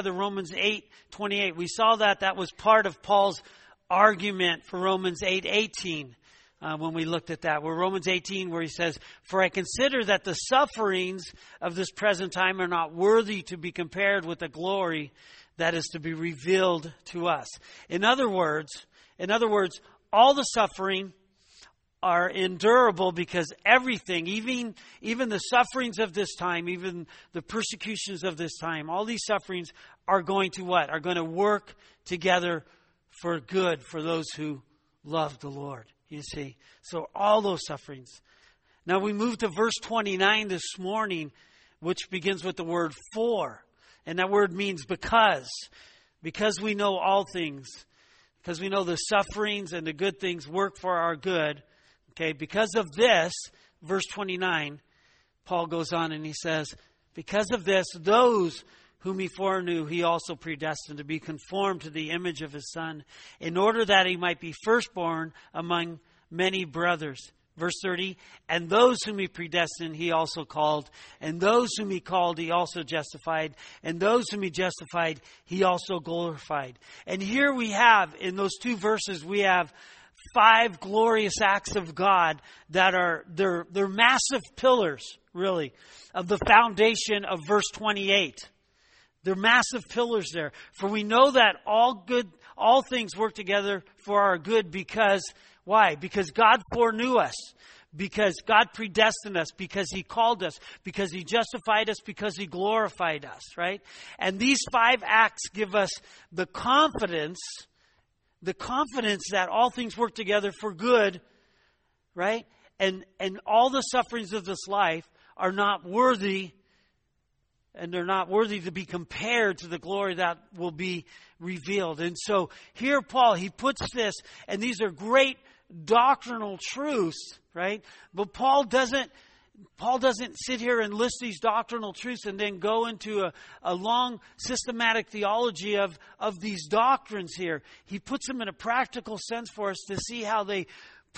the Romans 8:28. We saw that was part of Paul's argument for Romans 8:18 when we looked at that. Where Romans 18, where he says, "For I consider that the sufferings of this present time are not worthy to be compared with the glory that is to be revealed to us." In other words, all the suffering are endurable because everything, even the sufferings of this time, even the persecutions of this time, all these sufferings are going to what? Are going to work together for good for those who love the Lord. You see. So all those sufferings. Now we move to verse 29 this morning, which begins with the word "for." And that word means because. Because we know all things. Because we know the sufferings and the good things work for our good. Okay, because of this, verse 29, Paul goes on and he says, "Because of this, those whom he foreknew, he also predestined to be conformed to the image of his Son, in order that he might be firstborn among many brothers." Verse 30, "And those whom he predestined, he also called. And those whom he called, he also justified. And those whom he justified, he also glorified." And here we have, in those two verses, we have 5 glorious acts of God that are, they're massive pillars, really, of the foundation of verse 28. They're massive pillars there. For we know that all things work together for our good because, why? Because God foreknew us. Because God predestined us. Because He called us. Because He justified us. Because He glorified us, right? And these 5 acts give us the confidence that all things work together for good, right? And all the sufferings of this life are not worthy, and they're not worthy to be compared to the glory that will be revealed. And so here Paul, he puts this, and these are great doctrinal truths, right? But Paul doesn't sit here and list these doctrinal truths and then go into a long systematic theology of these doctrines here. He puts them in a practical sense for us to see how they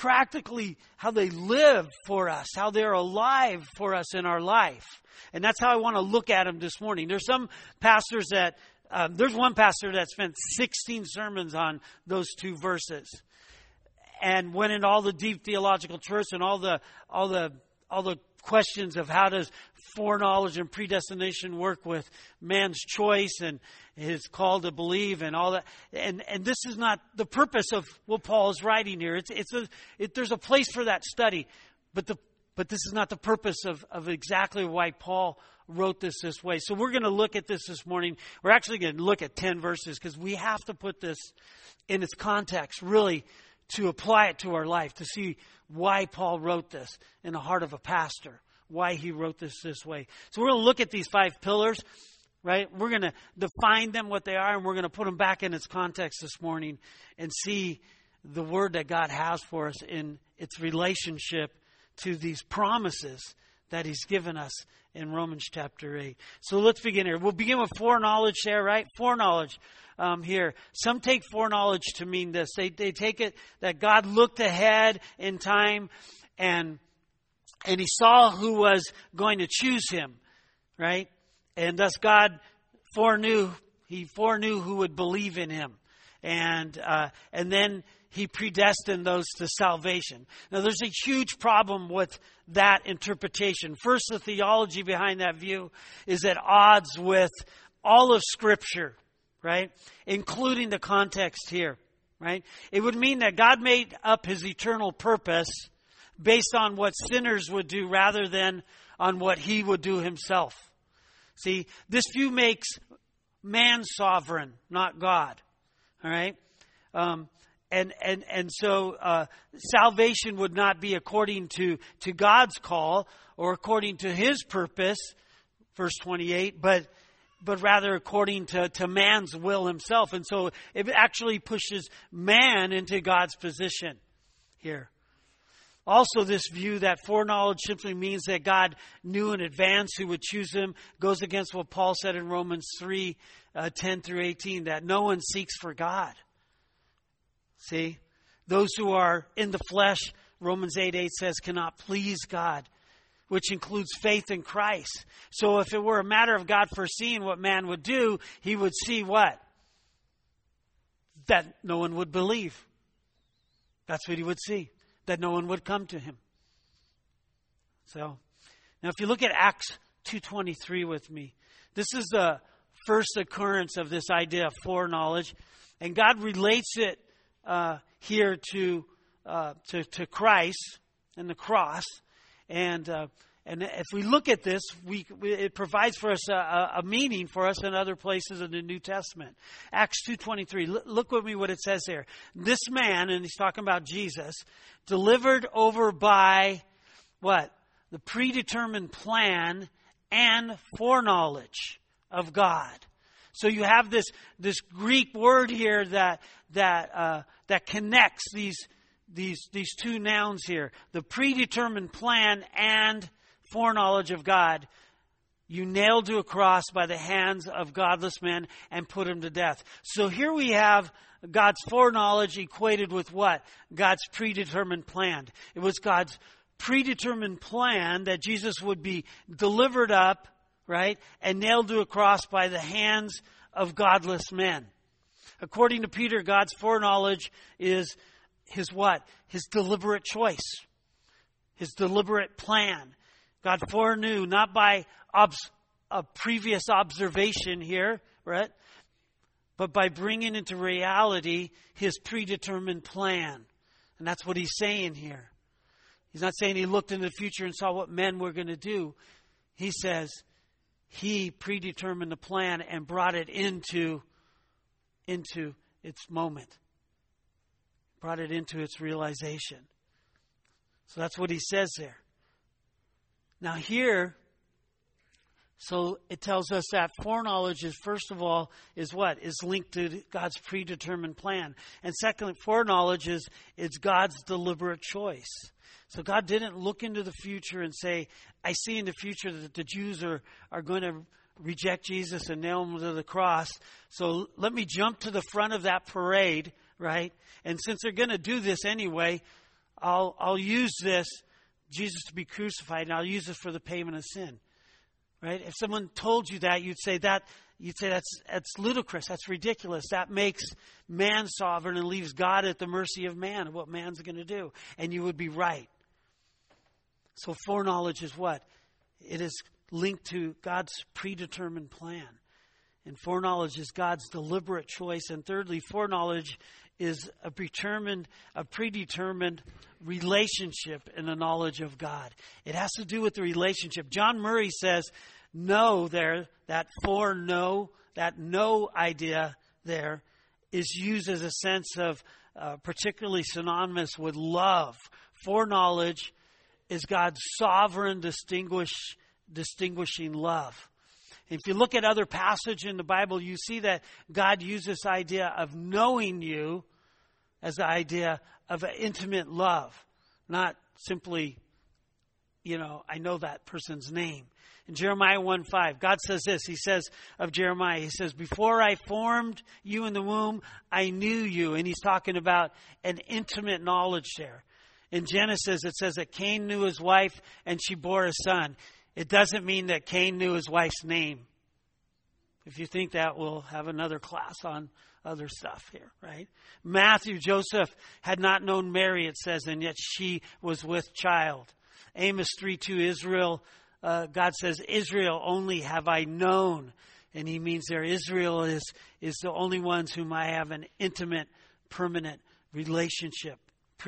live for us, how they're alive for us in our life. And that's how I want to look at them this morning. There's some pastors there's one pastor that spent 16 sermons on those 2 verses and went into all the deep theological truths and all the questions of how does foreknowledge and predestination work with man's choice and his call to believe and all that. And this is not the purpose of what Paul is writing here. There's a place for that study, but this is not the purpose of exactly why Paul wrote this way. So we're going to look at this morning. We're actually going to look at 10 verses because we have to put this in its context, really, to apply it to our life, to see why Paul wrote this in the heart of a pastor, why he wrote this way. So we're going to look at these 5 pillars, right? We're going to define them, what they are, and we're going to put them back in its context this morning and see the word that God has for us in its relationship to these promises that He's given us in Romans chapter 8. So let's begin here. We'll begin with foreknowledge there, right? Foreknowledge. Here. Some take foreknowledge to mean this. They take it that God looked ahead in time and He saw who was going to choose Him, right? And thus God foreknew who would believe in Him. And then He predestined those to salvation. Now there's a huge problem with that interpretation. First, the theology behind that view is at odds with all of Scripture, right? Including the context here, right? It would mean that God made up His eternal purpose based on what sinners would do rather than on what He would do Himself. See, this view makes man sovereign, not God. All right? So salvation would not be according to God's call or according to His purpose, verse 28, but rather according to man's will himself. And so it actually pushes man into God's position here. Also, this view that foreknowledge simply means that God knew in advance who would choose him goes against what Paul said in Romans 3, 10 through 18, that no one seeks for God. See? Those who are in the flesh, Romans 8:8 says, cannot please God. which includes faith in Christ. So if it were a matter of God foreseeing what man would do, he would see what? That no one would believe. That's what he would see. That no one would come to him. So, now if you look at Acts 2:23 with me, this is the first occurrence of this idea of foreknowledge. And God relates it here to Christ and the cross. And if we look at this, it provides for us a meaning for us in other places in the New Testament. Acts 2:23. Look with me what it says here. This man, and he's talking about Jesus, delivered over by what? The predetermined plan and foreknowledge of God. So you have this Greek word here that connects these two nouns here. The predetermined plan and foreknowledge of God. You nailed to a cross by the hands of godless men and put him to death. So here we have God's foreknowledge equated with what? God's predetermined plan. It was God's predetermined plan that Jesus would be delivered up, right, and nailed to a cross by the hands of godless men. According to Peter, God's foreknowledge is his what? His deliberate choice. His deliberate plan. God foreknew, not by a previous observation here, right, but by bringing into reality his predetermined plan. And that's what he's saying here. He's not saying he looked into the future and saw what men were going to do. He says he predetermined the plan and brought it into its moment. Brought it into its realization. So that's what he says there. Now here, so it tells us that foreknowledge is, first of all, is what? Is linked to God's predetermined plan. And secondly, foreknowledge is it's God's deliberate choice. So God didn't look into the future and say, I see in the future that the Jews are going to reject Jesus and nail him to the cross. So let me jump to the front of that parade, right? And since they're going to do this anyway, I'll use this, Jesus to be crucified, and I'll use this for the payment of sin. Right? If someone told you that, you'd say that's ludicrous. That's ridiculous. That makes man sovereign and leaves God at the mercy of man, of what man's going to do. And you would be right. So foreknowledge is what? It is linked to God's predetermined plan. And foreknowledge is God's deliberate choice. And thirdly, foreknowledge is a predetermined relationship in the knowledge of God. It has to do with the relationship. John Murray says, know there, that foreknow, that know idea there is used as a sense of particularly synonymous with love. Foreknowledge is God's sovereign distinguishing love. If you look at other passages in the Bible, you see that God used this idea of knowing you as the idea of an intimate love. Not simply, I know that person's name. In Jeremiah 1:5, God says this. He says of Jeremiah, he says, before I formed you in the womb, I knew you. And he's talking about an intimate knowledge there. In Genesis, it says that Cain knew his wife and she bore a son. It doesn't mean that Cain knew his wife's name. If you think that, we'll have another class on other stuff here, right? Matthew, Joseph had not known Mary, it says, and yet she was with child. Amos 3:2, Israel, God says, Israel only have I known. And he means there Israel is the only ones whom I have an intimate, permanent relationship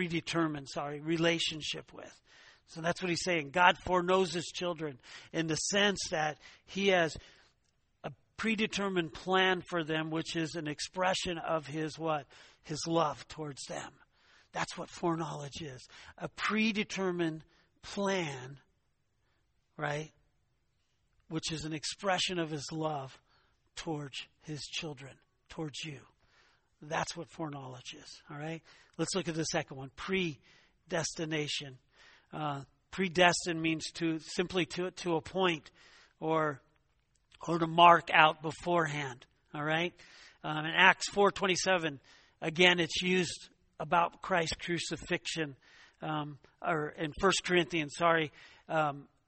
with. So that's what he's saying. God foreknows his children in the sense that he has a predetermined plan for them, which is an expression of his what? His love towards them. That's what foreknowledge is. A predetermined plan, right? Which is an expression of his love towards his children, towards you. That's what foreknowledge is. All right? Let's look at the second one. Predestination. Predestined means to appoint or to mark out beforehand. All right. In Acts 4:27, again, it's used about Christ's crucifixion. Or in 1 Corinthians,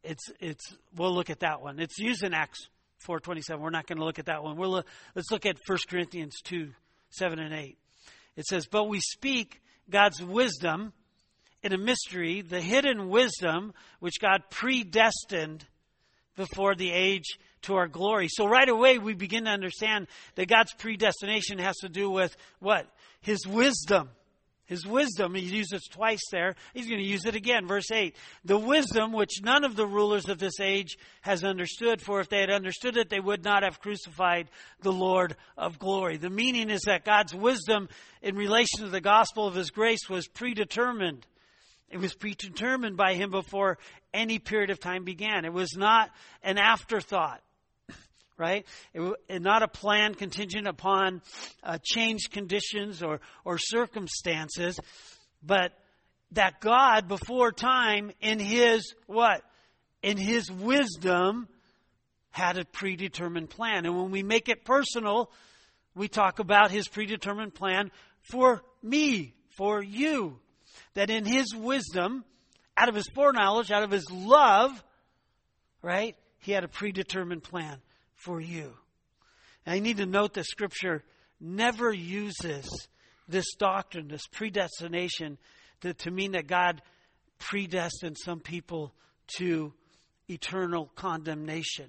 we'll look at that one. It's used in Acts 4:27. We're not going to look at that one. Let's look at 1 Corinthians 2:7 and 8. It says, but we speak God's wisdom in a mystery, the hidden wisdom which God predestined before the age to our glory. So right away we begin to understand that God's predestination has to do with what? His wisdom. His wisdom, he uses it twice there. He's going to use it again. Verse 8. The wisdom which none of the rulers of this age has understood, for if they had understood it, they would not have crucified the Lord of glory. The meaning is that God's wisdom in relation to the gospel of his grace was predetermined. It was predetermined by him before any period of time began. It was not an afterthought. Right? Not a plan contingent upon changed conditions or circumstances, but that God before time in his what? In his wisdom had a predetermined plan. And when we make it personal, we talk about his predetermined plan for me, for you. That in his wisdom, out of his foreknowledge, out of his love, right? He had a predetermined plan for you. And I need to note that Scripture never uses this doctrine, this predestination, to mean that God predestined some people to eternal condemnation.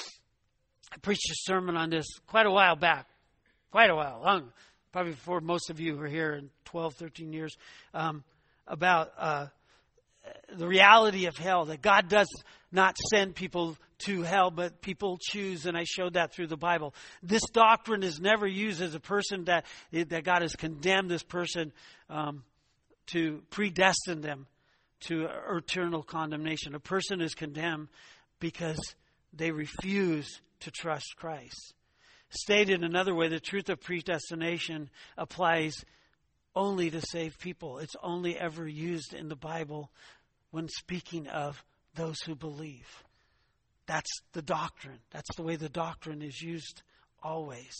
I preached a sermon on this quite a while back. Quite a while. Long, probably before most of you were here in 12, 13 years. About the reality of hell. That God does not send people to hell, but people choose, and I showed that through the Bible. This doctrine is never used as a person that God has condemned this person to predestine them to eternal condemnation. A person is condemned because they refuse to trust Christ. Stated another way, the truth of predestination applies only to save people. It's only ever used in the Bible when speaking of those who believe. That's the doctrine. That's the way the doctrine is used always.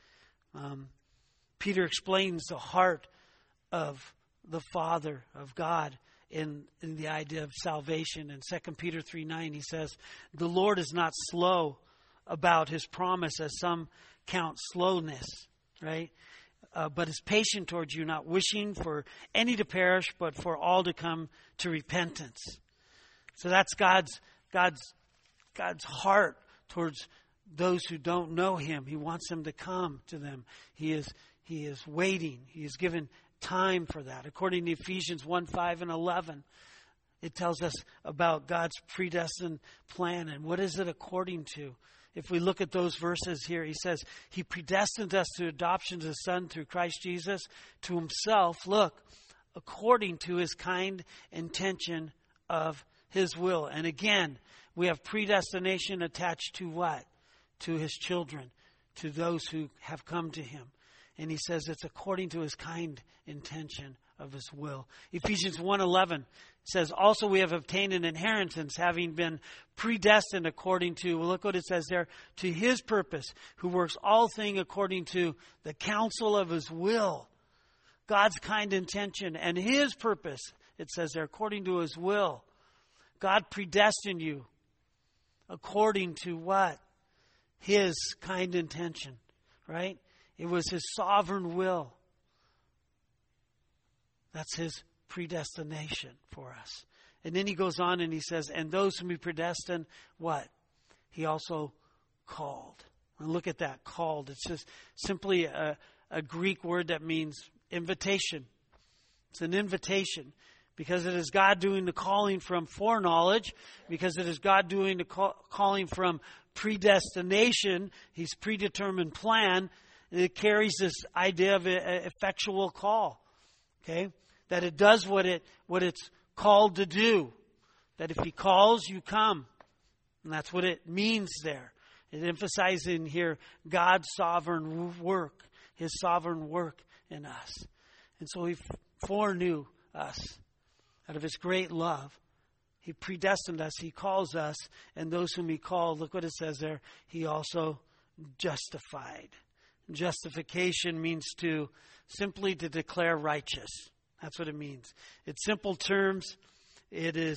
Peter explains the heart of the Father, of God, in the idea of salvation. In 2 Peter 3:9, he says, the Lord is not slow about his promise, as some count slowness, right? But is patient towards you, not wishing for any to perish, but for all to come to repentance. So that's God's heart towards those who don't know him. He wants them to come to them. He is waiting. He is given time for that. According to Ephesians 1:5 and 11, it tells us about God's predestined plan. And what is it according to? If we look at those verses here, he says, he predestined us to adoption as a son through Christ Jesus to himself, look, according to his kind intention of his will. And again, we have predestination attached to what? To his children, to those who have come to him. And he says it's according to his kind intention of his will. Ephesians 1:11 says, also we have obtained an inheritance, having been predestined according to, well, look what it says there, to his purpose, who works all things according to the counsel of his will. God's kind intention and his purpose, it says there, according to his will. God predestined you according to what? His kind intention, right? It was his sovereign will. That's his predestination for us. And then he goes on and he says, and those whom he predestined, what? He also called. And look at that, called. It's just simply a Greek word that means invitation. It's an invitation. Because it is God doing the calling from foreknowledge. Because it is God doing the calling from predestination. His predetermined plan. And it carries this idea of an effectual call. Okay? That it does what it's called to do. That if he calls, you come. And that's what it means there. It emphasizes in here God's sovereign work. His sovereign work in us. And so he foreknew us. Out of his great love, he predestined us. He calls us. And those whom he called, look what it says there, he also justified. Justification means simply to declare righteous. That's what it means. In simple terms, it is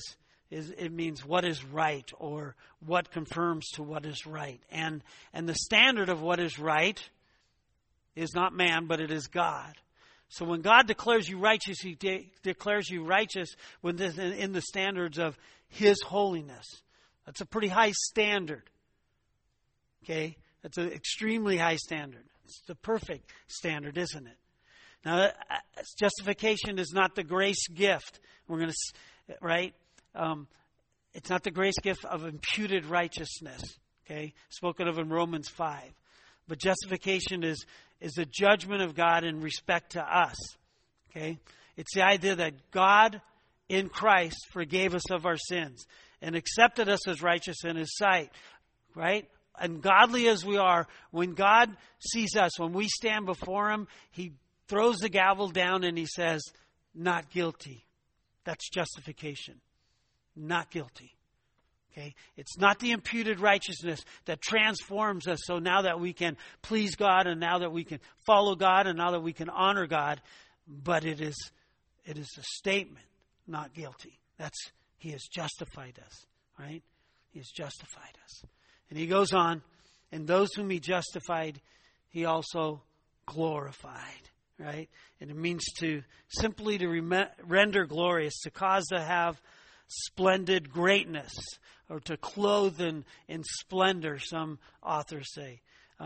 it means what is right, or what confirms to what is right. And the standard of what is right is not man, but it is God. So when God declares you righteous, He declares you righteous in the standards of His holiness. That's a pretty high standard. Okay? That's an extremely high standard. It's the perfect standard, isn't it? Now, justification is not the grace gift. We're going to, right? It's not the grace gift of imputed righteousness. Okay? Spoken of in Romans 5. But justification is the judgment of God in respect to us. Okay? It's the idea that God in Christ forgave us of our sins and accepted us as righteous in His sight. Right? Ungodly as we are, when God sees us, when we stand before Him, He throws the gavel down and He says, not guilty. That's justification. Not guilty. Okay? It's not the imputed righteousness that transforms us so now that we can please God, and now that we can follow God, and now that we can honor God, but it is a statement, not guilty. He has justified us, right? He has justified us. And he goes on, and those whom He justified, He also glorified, right? And it means simply to render glorious, to cause to have splendid greatness, or to clothe in splendor, some authors say.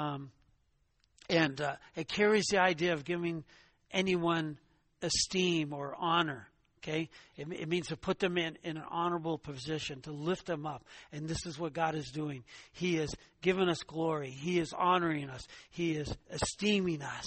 It carries the idea of giving anyone esteem or honor. Okay? It means to put them in an honorable position, to lift them up. And this is what God is doing. He is giving us glory. He is honoring us. He is esteeming us.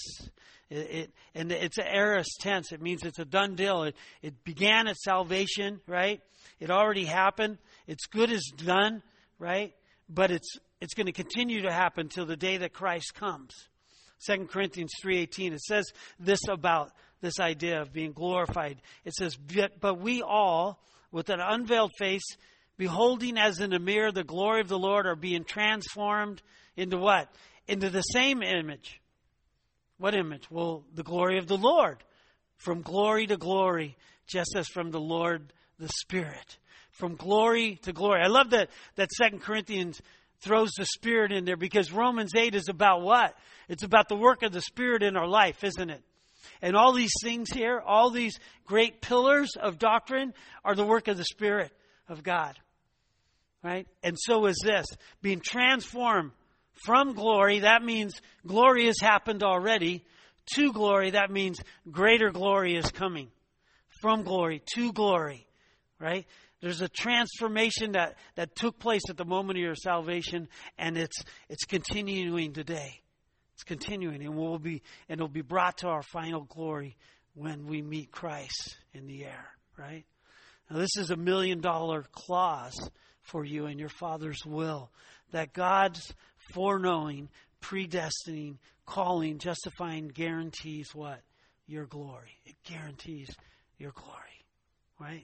And it's an aorist tense. It means it's a done deal. It began at salvation, right? It already happened. Its good is done, right? But it's going to continue to happen till the day that Christ comes. 2 Corinthians 3:18, it says this about this idea of being glorified. It says, but we all, with an unveiled face, beholding as in a mirror the glory of the Lord, are being transformed into what? Into the same image. What image? Well, the glory of the Lord. From glory to glory, just as from the Lord the Spirit. From glory to glory. I love that 2 Corinthians throws the Spirit in there, because Romans 8 is about what? It's about the work of the Spirit in our life, isn't it? And all these things here, all these great pillars of doctrine are the work of the Spirit of God. Right? And so is this. Being transformed from glory, that means glory has happened already. To glory, that means greater glory is coming. From glory to glory. Right? There's a transformation that took place at the moment of your salvation, and it's continuing today. It's continuing, and it'll be brought to our final glory when we meet Christ in the air, right? Now, this is $1 million clause for you in your Father's will, that God's foreknowing, predestining, calling, justifying guarantees what? Your glory. It guarantees your glory, right?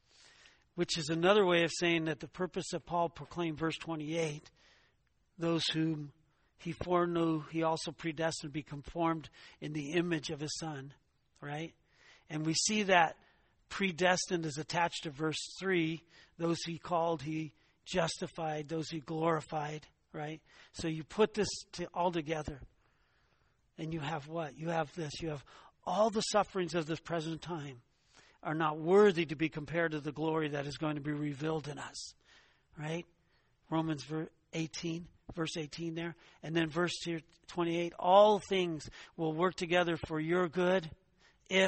Which is another way of saying that the purpose that Paul proclaimed, verse 28, those whom He foreknew, He also predestined to be conformed in the image of His Son, right? And we see that predestined is attached to verse 3. Those He called, He justified. Those He glorified, right? So you put this all together, and you have what? You have this. You have all the sufferings of this present time are not worthy to be compared to the glory that is going to be revealed in us, right? Romans 18. Verse 18 there. And then verse 28. All things will work together for your good if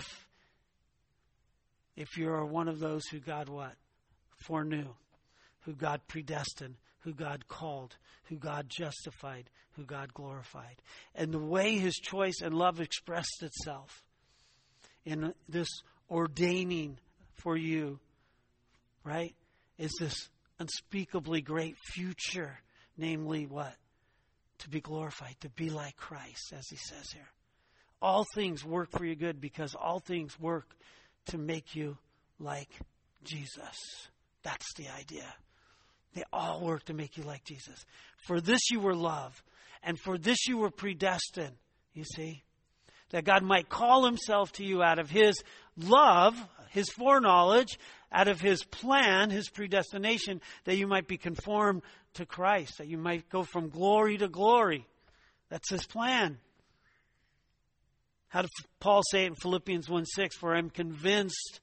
you're one of those who God what? Foreknew. Who God predestined. Who God called. Who God justified. Who God glorified. And the way His choice and love expressed itself in this ordaining for you, right, is this unspeakably great future. Namely what? To be glorified, to be like Christ, as he says here. All things work for your good, because all things work to make you like Jesus. That's the idea. They all work to make you like Jesus. For this you were loved, and for this you were predestined, you see. That God might call Himself to you out of His love, His foreknowledge, out of his plan, his predestination, that you might be conformed to Christ, that you might go from glory to glory. That's his plan. How did Paul say it in Philippians 1:6? For I'm convinced,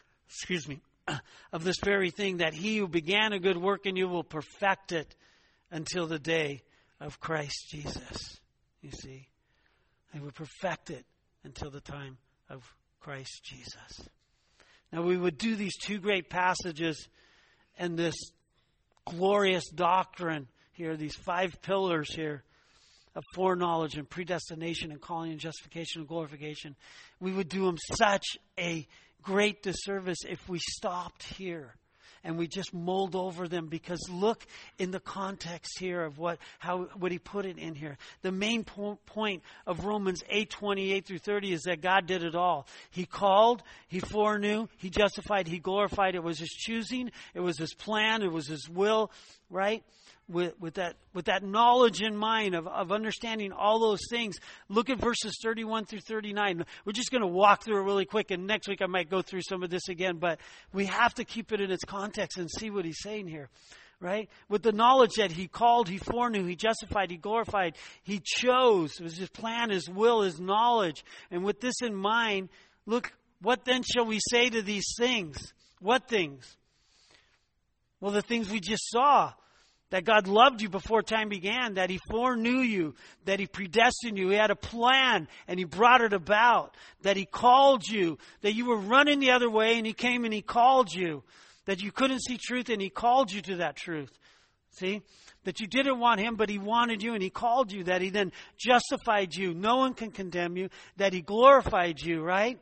of this very thing, that he who began a good work in you will perfect it until the day of Christ Jesus. You see, he will perfect it until the time of Christ Jesus. Now we would do these two great passages and this glorious doctrine here, these 5 pillars here of foreknowledge and predestination and calling and justification and glorification. We would do them such a great disservice if we stopped here and we just mulled over them, because look in the context here of what he put it in here. The main point of Romans 8:28 through 30 is that God did it all. He called, he foreknew, he justified, he glorified. It was his choosing, it was his plan, it was his will, right? With that knowledge in mind of understanding all those things. Look at verses 31 through 39. We're just going to walk through it really quick, and next week I might go through some of this again, but we have to keep it in its context and see what he's saying here, right? With the knowledge that he called, he foreknew, he justified, he glorified, he chose. It was his plan, his will, his knowledge. And with this in mind, look, what then shall we say to these things? What things? Well, the things we just saw. That God loved you before time began, that he foreknew you, that he predestined you, he had a plan and he brought it about, that he called you, that you were running the other way and he came and he called you, that you couldn't see truth and he called you to that truth. See? That you didn't want him, but he wanted you and he called you, that he then justified you. No one can condemn you, that he glorified you, right?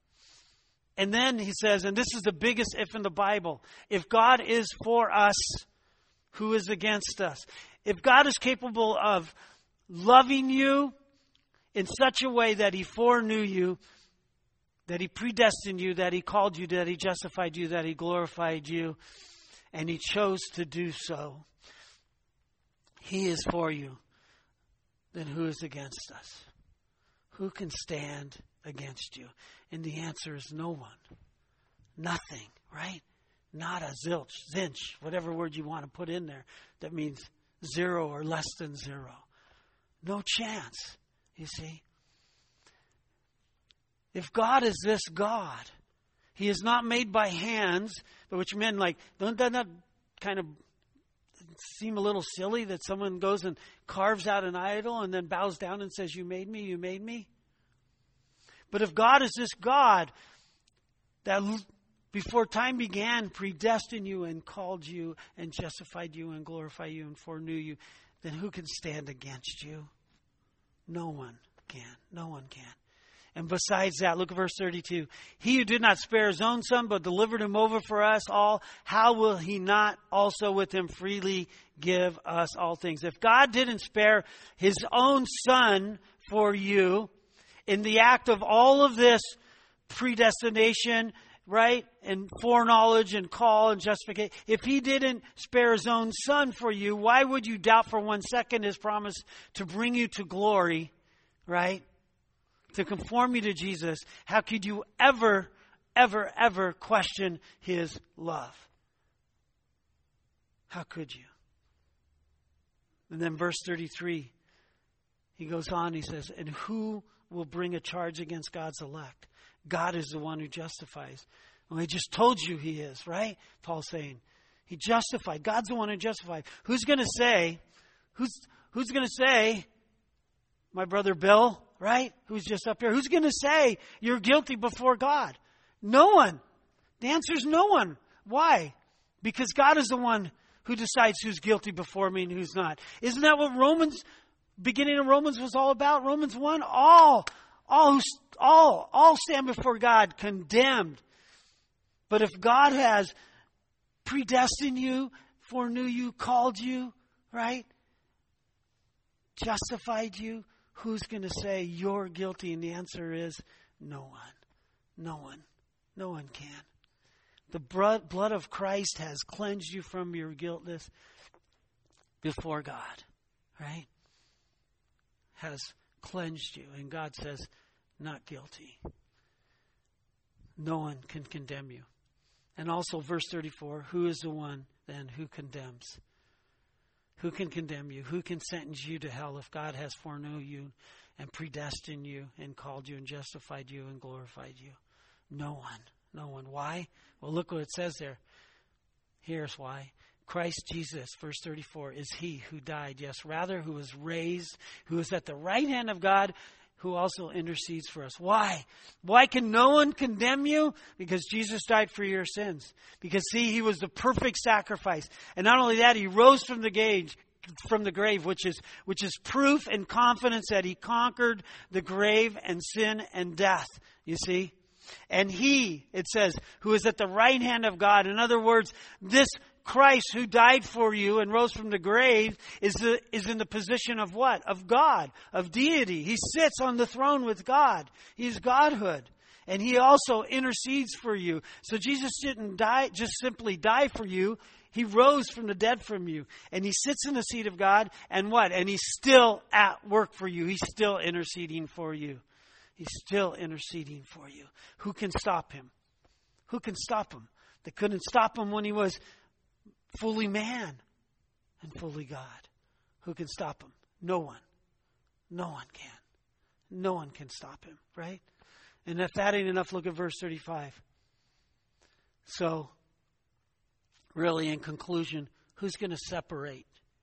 And then he says, and this is the biggest if in the Bible, if God is for us, who is against us? If God is capable of loving you in such a way that he foreknew you, that he predestined you, that he called you, that he justified you, that he glorified you, and he chose to do so, he is for you, then who is against us? Who can stand against you? And the answer is no one. Nothing, right? Not a zilch, zinch, whatever word you want to put in there. That means 0 or less than 0. No chance, you see. If God is this God, he is not made by hands, but which men like, doesn't that kind of seem a little silly that someone goes and carves out an idol and then bows down and says, you made me, you made me? But if God is this God that before time began, predestined you and called you and justified you and glorified you and foreknew you, then who can stand against you? No one can. No one can. And besides that, look at verse 32. He who did not spare his own son, but delivered him over for us all, how will he not also with him freely give us all things? If God didn't spare his own son for you in the act of all of this predestination, right? And foreknowledge and call and justification. If he didn't spare his own son for you, why would you doubt for 1 second his promise to bring you to glory, right? To conform you to Jesus? How could you ever question his love? How could you? And then verse 33, he goes on, he says, and who will bring a charge against God's elect? God is the one who justifies. Well, he just told you he is, right? Paul's saying. He justified. God's the one who justified. Who's going to say, who's going to say, my brother Bill, right? Who's just up here. Who's going to say you're guilty before God? No one. The answer is no one. Why? Because God is the one who decides who's guilty before me and who's not. Isn't that what beginning of Romans was all about? Romans 1, all stand before God condemned. But if God has predestined you, foreknew you, called you, right? Justified you, who's going to say you're guilty? And the answer is no one. No one. No one can. The blood of Christ has cleansed you from your guiltness before God, right? Has cleansed you. And God says, not guilty. No one can condemn you. And also verse 34, who is the one then who condemns? Who can condemn you? Who can sentence you to hell if God has foreknown you and predestined you and called you and justified you and glorified you? No one. No one. Why? Well, look what it says there. Here's why. Christ Jesus, verse 34, is he who died, yes, rather who was raised, who is at the right hand of God, who also intercedes for us. Why? Why can no one condemn you? Because Jesus died for your sins. Because see, he was the perfect sacrifice. And not only that, he rose from the grave, which is proof and confidence that he conquered the grave and sin and death. You see? And he, it says, who is at the right hand of God. In other words, this Christ who died for you and rose from the grave is in the position of what? Of God, of deity. He sits on the throne with God. He's Godhood. And he also intercedes for you. So Jesus didn't die, just simply die for you. He rose from the dead from you. And he sits in the seat of God. And what? And he's still at work for you. He's still interceding for you. He's still interceding for you. Who can stop him? Who can stop him? They couldn't stop him when he was fully man and fully God. Who can stop him? No one. No one can. No one can stop him, right? And if that ain't enough, look at verse 35. So, really, in conclusion, who's going to separate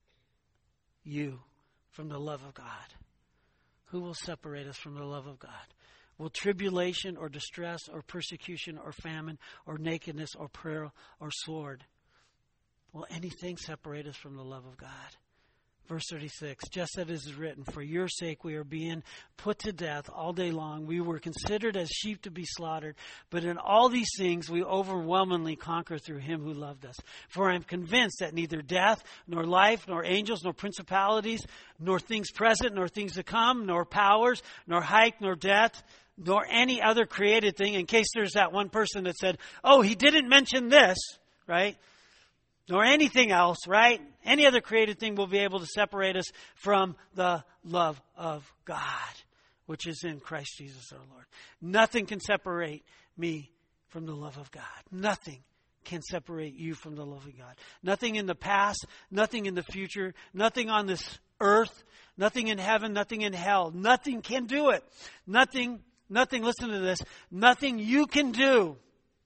you from the love of God? Who will separate us from the love of God? Will tribulation or distress or persecution or famine or nakedness or peril or sword? Will anything separate us from the love of God? Verse 36, just as it is written, for your sake we are being put to death all day long. We were considered as sheep to be slaughtered. But in all these things we overwhelmingly conquer through him who loved us. For I am convinced that neither death, nor life, nor angels, nor principalities, nor things present, nor things to come, nor powers, nor height, nor depth, nor any other created thing. In case there's that one person that said, oh, he didn't mention this, right? Nor anything else, right? Any other created thing will be able to separate us from the love of God, which is in Christ Jesus our Lord. Nothing can separate me from the love of God. Nothing can separate you from the love of God. Nothing in the past, nothing in the future, nothing on this earth, nothing in heaven, nothing in hell. Nothing can do it. Nothing, listen to this, nothing you can do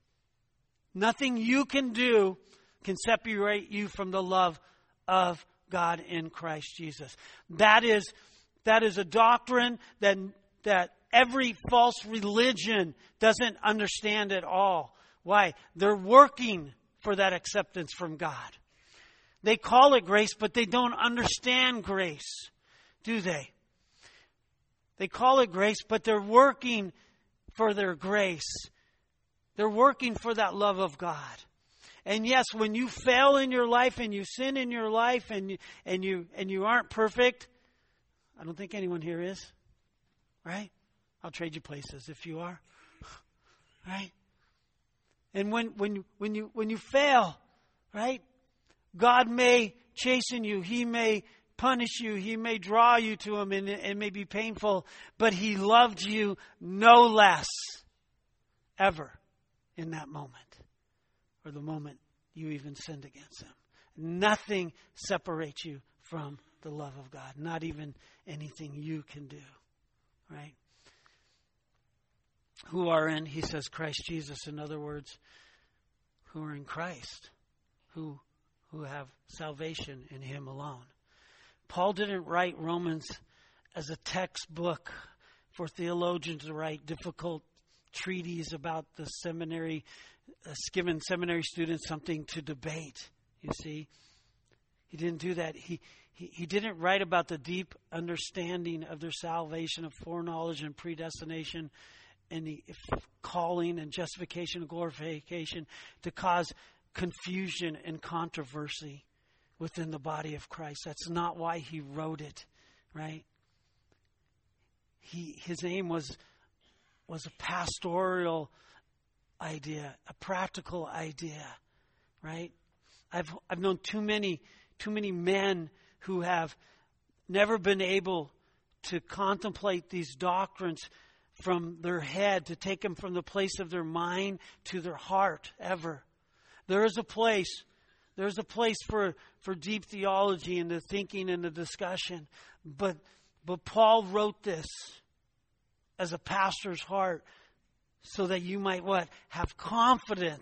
can separate you from the love of God in Christ Jesus. That is a doctrine that every false religion doesn't understand at all. Why? They're working for that acceptance from God. They call it grace, but they don't understand grace, do they? They call it grace, but they're working for their grace. They're working for that love of God. And yes, when you fail in your life and you sin in your life and you aren't perfect, I don't think anyone here is, right? I'll trade you places if you are, right? And when you fail, right? God may chasten you. He may punish you. He may draw you to him, and it may be painful, but he loved you no less ever in that moment. Or the moment you even sinned against him. Nothing separates you from the love of God. Not even anything you can do. Right? Who are in, he says, Christ Jesus. In other words, who are in Christ. Who have salvation in him alone. Paul didn't write Romans as a textbook for theologians to write difficult treatises about the seminary, giving seminary students something to debate, you see. He didn't do that. He didn't write about the deep understanding of their salvation, of foreknowledge and predestination, and the calling and justification and glorification to cause confusion and controversy within the body of Christ. That's not why he wrote it, right? His aim was a pastoral idea, a practical idea, right? I've known too many men who have never been able to contemplate these doctrines from their head, to take them from the place of their mind to their heart ever. There is a place. There's a place for deep theology and the thinking and the discussion. But Paul wrote this as a pastor's heart so that you might what? Have confidence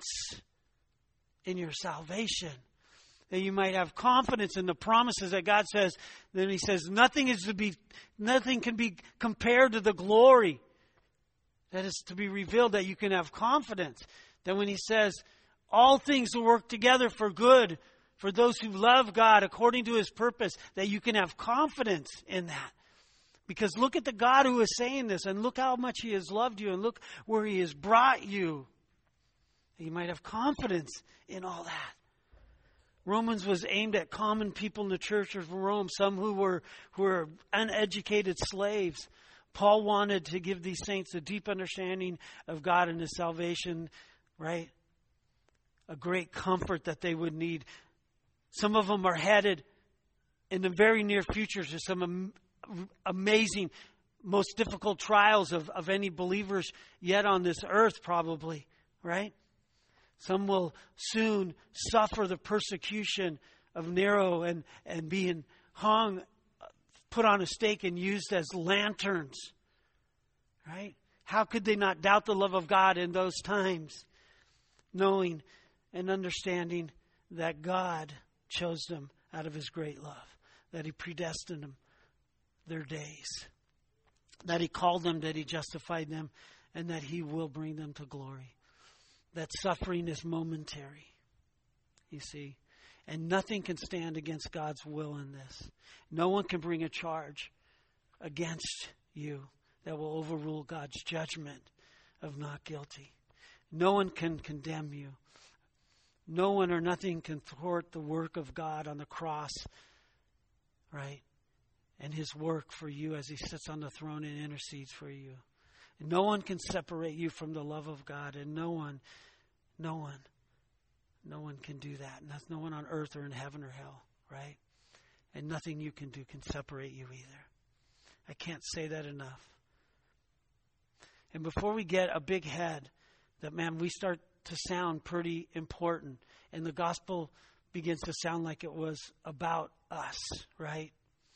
in your salvation. That you might have confidence in the promises that God says. Then he says nothing can be compared to the glory that is to be revealed, that you can have confidence. That when he says all things will work together for good for those who love God according to his purpose, that you can have confidence in that. Because look at the God who is saying this, and look how much he has loved you, and look where he has brought you. You might have confidence in all that. Romans was aimed at common people in the church of Rome, some who were uneducated slaves. Paul wanted to give these saints a deep understanding of God and his salvation, right? A great comfort that they would need. Some of them are headed in the very near future to some amazing, most difficult trials of any believers yet on this earth, probably, right? Some will soon suffer the persecution of Nero and being hung, put on a stake and used as lanterns, right? How could they not doubt the love of God in those times, knowing and understanding that God chose them out of his great love, that he predestined them their days, that he called them, that he justified them, and that he will bring them to glory. That suffering is momentary, you see. And nothing can stand against God's will in this. No one can bring a charge against you that will overrule God's judgment of not guilty. No one can condemn you. No one or nothing can thwart the work of God on the cross, right? And his work for you as he sits on the throne and intercedes for you. No one can separate you from the love of God, and no one can do that. And that's no one on earth or in heaven or hell, right? And nothing you can do can separate you either. I can't say that enough. And before we get a big head, that man, we start to sound pretty important, and the gospel begins to sound like it was about us, right?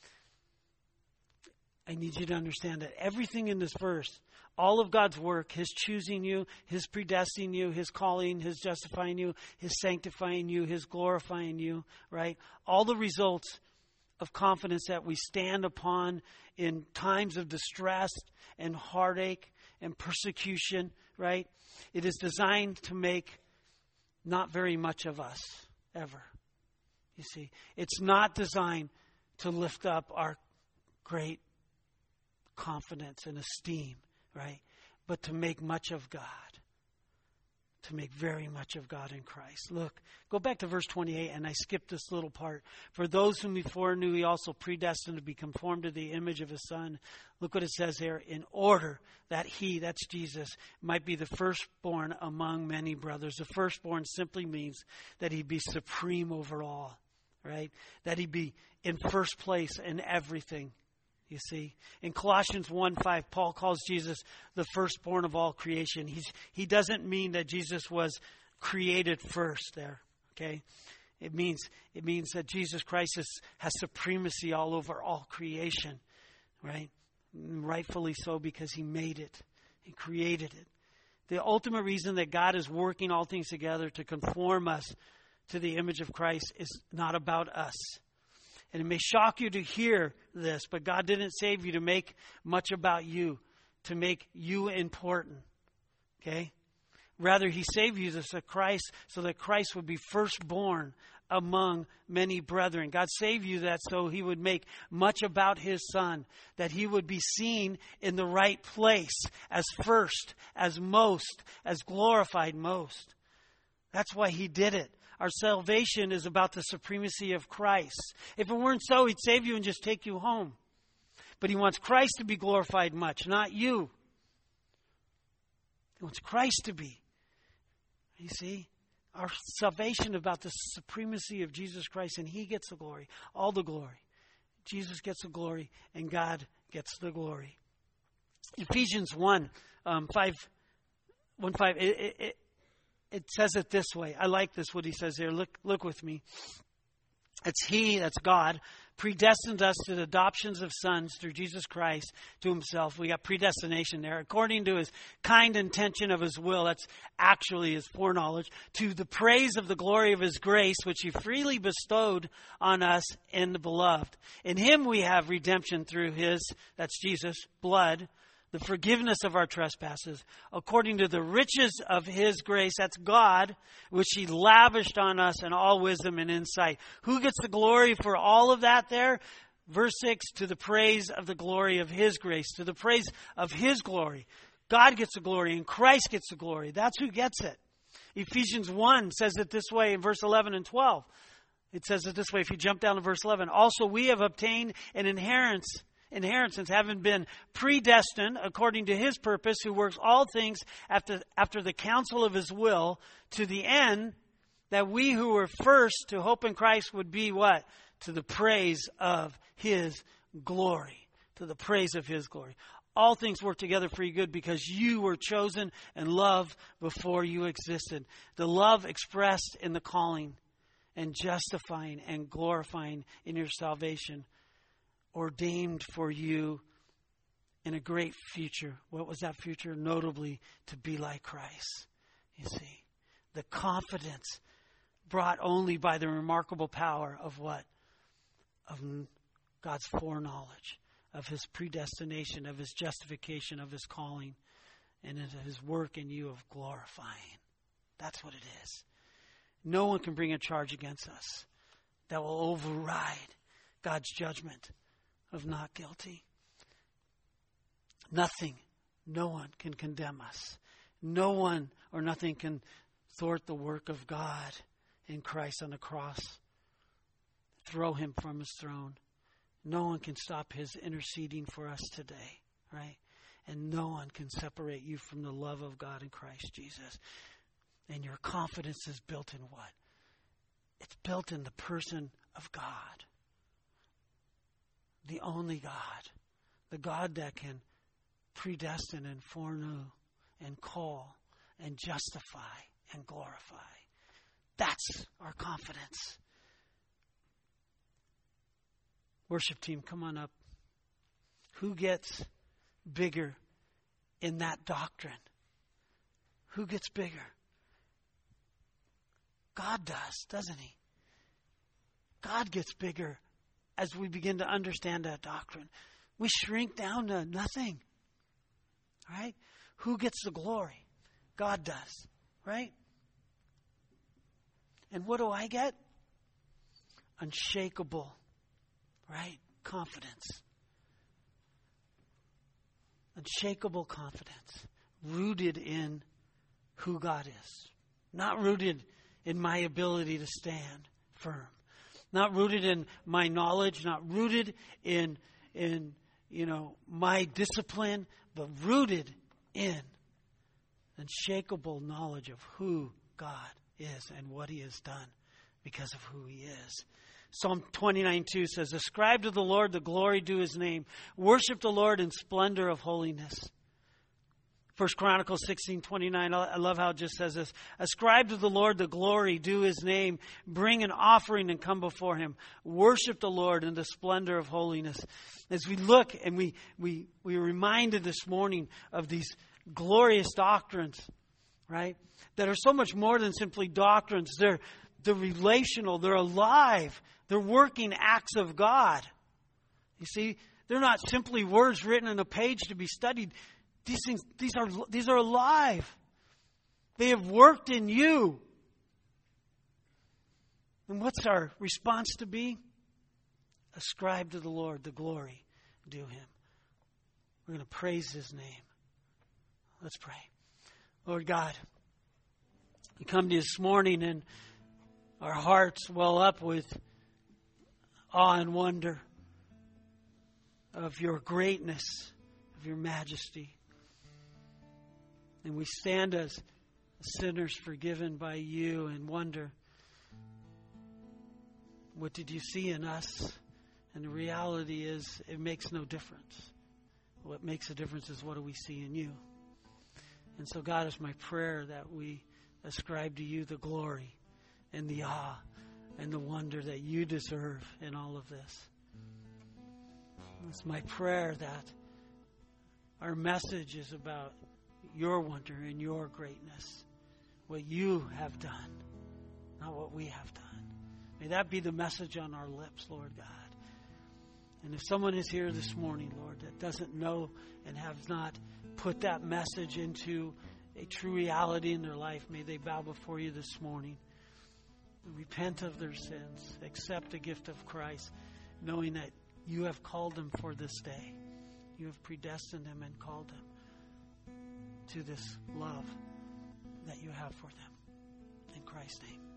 I need you to understand that everything in this verse, all of God's work, his choosing you, his predestining you, his calling, his justifying you, his sanctifying you, his glorifying you, right? All the results of confidence that we stand upon in times of distress and heartache and persecution, right? It is designed to make not very much of us, ever. You see, it's not designed to lift up our great confidence and esteem, right? But to make much of God. To make very much of God in Christ. Look, go back to verse 28, and I skipped this little part. For those whom he foreknew, he also predestined to be conformed to the image of his Son. Look what it says here. In order that he, that's Jesus, might be the firstborn among many brothers. The firstborn simply means that he be supreme over all, right? That he be in first place in everything. You see, in Colossians 1:5, Paul calls Jesus the firstborn of all creation. He doesn't mean that Jesus was created first there, okay? It means that Jesus Christ has supremacy all over all creation, right? Rightfully so, because he made it. He created it. The ultimate reason that God is working all things together to conform us to the image of Christ is not about us. And it may shock you to hear this, but God didn't save you to make much about you, to make you important. Okay? Rather, he saved you so that Christ would be firstborn among many brethren. God saved you that so he would make much about his Son, that he would be seen in the right place as first, as most, as glorified most. That's why he did it. Our salvation is about the supremacy of Christ. If it weren't so, he'd save you and just take you home. But he wants Christ to be glorified much, not you. He wants Christ to be. You see? Our salvation is about the supremacy of Jesus Christ, and he gets the glory, all the glory. Jesus gets the glory, and God gets the glory. Ephesians 1:5. it says it this way. I like this, what he says here. Look with me. It's He, that's God, predestined us to the adoptions of sons through Jesus Christ to Himself. We got predestination there. According to His kind intention of His will, that's actually His foreknowledge, to the praise of the glory of His grace, which He freely bestowed on us in the Beloved. In Him we have redemption through His, that's Jesus, blood, the forgiveness of our trespasses, according to the riches of His grace, that's God, which He lavished on us in all wisdom and insight. Who gets the glory for all of that there? Verse 6, to the praise of the glory of His grace, to the praise of His glory. God gets the glory and Christ gets the glory. That's who gets it. Ephesians 1 says it this way in verse 11 and 12. It says it this way, if you jump down to verse 11. Also we have obtained an inheritance, having been predestined according to His purpose, who works all things after the counsel of His will, to the end that we who were first to hope in Christ would be what? To the praise of His glory. To the praise of His glory. All things work together for your good because you were chosen and loved before you existed. The love expressed in the calling and justifying and glorifying in your salvation, ordained for you in a great future. What was that future? Notably, to be like Christ. You see, the confidence brought only by the remarkable power of what? Of God's foreknowledge, of His predestination, of His justification, of His calling, and of His work in you of glorifying. That's what it is. No one can bring a charge against us that will override God's judgment of not guilty. Nothing, no one can condemn us. No one or nothing can thwart the work of God in Christ on the cross. Throw Him from His throne. No one can stop His interceding for us today, right? And no one can separate you from the love of God in Christ Jesus. And your confidence is built in what? It's built in the person of God. The only God. The God that can predestine and foreknow and call and justify and glorify. That's our confidence. Worship team, come on up. Who gets bigger in that doctrine? Who gets bigger? God does, doesn't He? God gets bigger as we begin to understand that doctrine. We shrink down to nothing. Right? Who gets the glory? God does. Right? And what do I get? Unshakable. Right? Confidence. Unshakable confidence. Rooted in who God is. Not rooted in my ability to stand firm. Not rooted in my knowledge, not rooted in my discipline, but rooted in unshakable knowledge of who God is and what He has done because of who He is. Psalm 29:2 says, ascribe to the Lord the glory due His name. Worship the Lord in splendor of holiness. 1 Chronicles 16:29, I love how it just says this. Ascribe to the Lord the glory due His name. Bring an offering and come before Him. Worship the Lord in the splendor of holiness. As we look and we are reminded this morning of these glorious doctrines, right? That are so much more than simply doctrines. They're relational. They're alive. They're working acts of God. You see, they're not simply words written on a page to be studied. These are alive. They have worked in you. And what's our response to be? Ascribe to the Lord the glory due Him. We're going to praise His name. Let's pray. Lord God, we come to You this morning and our hearts well up with awe and wonder of Your greatness, of Your majesty. And we stand as sinners forgiven by You and wonder, what did You see in us? And the reality is, it makes no difference. What makes a difference is what do we see in You? And so, God, it's my prayer that we ascribe to you the glory and the awe and the wonder that you deserve in all of this. It's my prayer that our message is about your wonder and your greatness, what you have done, not what we have done. May that be the message on our lips, Lord God. And if someone is here this morning, Lord, that doesn't know and has not put that message into a true reality in their life, may they bow before you this morning, repent of their sins, accept the gift of Christ, knowing that you have called them for this day. You have predestined them and called them to this love that you have for them. In Christ's name.